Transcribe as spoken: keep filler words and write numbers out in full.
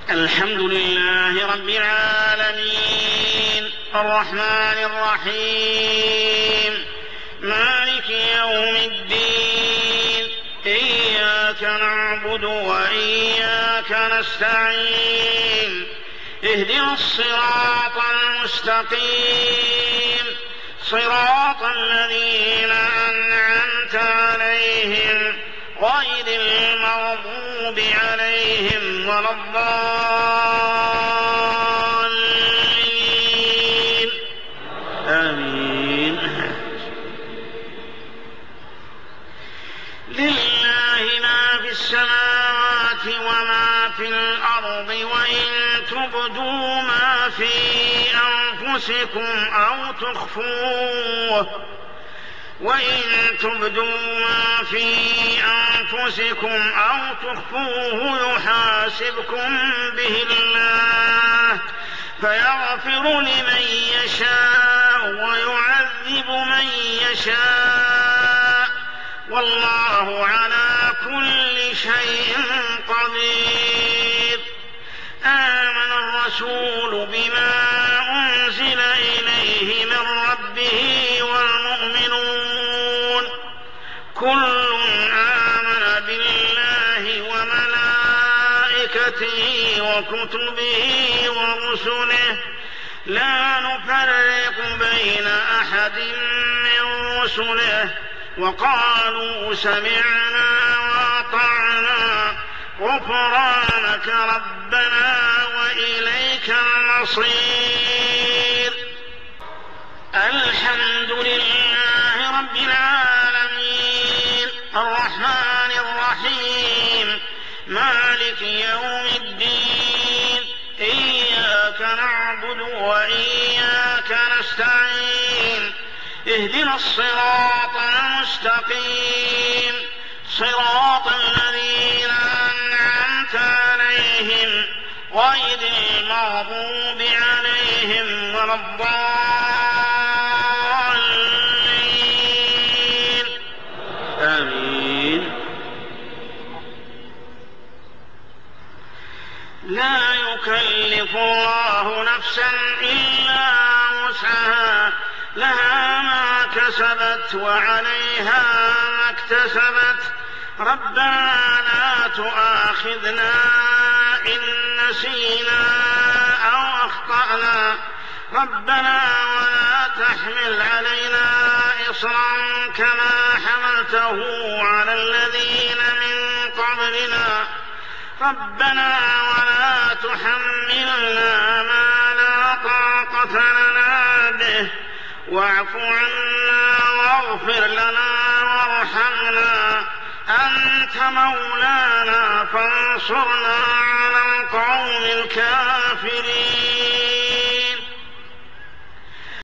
الحمد لله رب العالمين الرحمن الرحيم مالك يوم الدين إياك نعبد وإياك نستعين اهدنا الصراط المستقيم صراط الذين أنعمت عليهم غير المغضوب عليهم ولا الضالين آمين. لله ما في السماوات وما في الأرض وإن تبدوا ما في أنفسكم أو تخفوه وإن تبدوا ما في أنفسكم أو تخفوه يحاسبكم به الله فيغفر لمن يشاء ويعذب من يشاء والله على كل شيء قدير. آمن الرسول بما أنزل إليه من ربه والمؤمنون كل آمن بالله وملائكته وكتبه ورسله لا نفرق بين أحد من رسله وقالوا سمعنا وأطعنا غفرانك ربنا وإليك المصير. الحمد لله رب العالمين الرحمن الرحيم مالك يوم الدين إياك نعبد وإياك نستعين اهدنا الصراط المستقيم صراط الذين أنعمت عليهم غير المغضوب عليهم ولا الضالين آمين. لا يكلف الله نفسا إلا وسعها لها ما كسبت وعليها ما اكتسبت ربنا لا تؤاخذنا إن نسينا أو أخطأنا ربنا ولا تحمل علينا إصرا كما حملته على الذين من قبلنا ربنا ولا تحملنا ما لا طاقة لنا به واعف عنا واغفر لنا وارحمنا أنت مولانا فانصرنا على القوم الكافرين.